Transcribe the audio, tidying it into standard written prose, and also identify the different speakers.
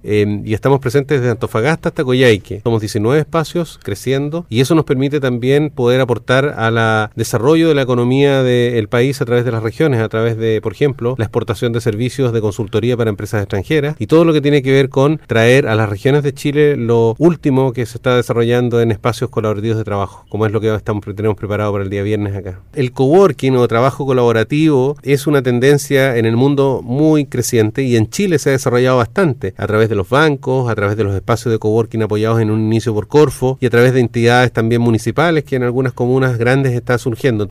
Speaker 1: y estamos presentes desde Antofagasta hasta Coyhaique. Somos 19 espacios creciendo y eso nos permite también poder aportar al desarrollo de la economía del país a través de las regiones, a través de, por ejemplo, la exportación de servicios de consultoría para empresas extranjeras y todo lo que tiene que ver con traer a las regiones de Chile lo último que se está desarrollando en espacios colaborativos de trabajo, como es lo que tenemos preparado para el día viernes acá. El coworking o trabajo colaborativo es una tendencia en el mundo muy creciente y en Chile se ha desarrollado bastante a través de los bancos, a través de los espacios de coworking apoyados en un inicio por Corfo y a través de entidades también municipales que en algunas comunas grandes está surgiendo.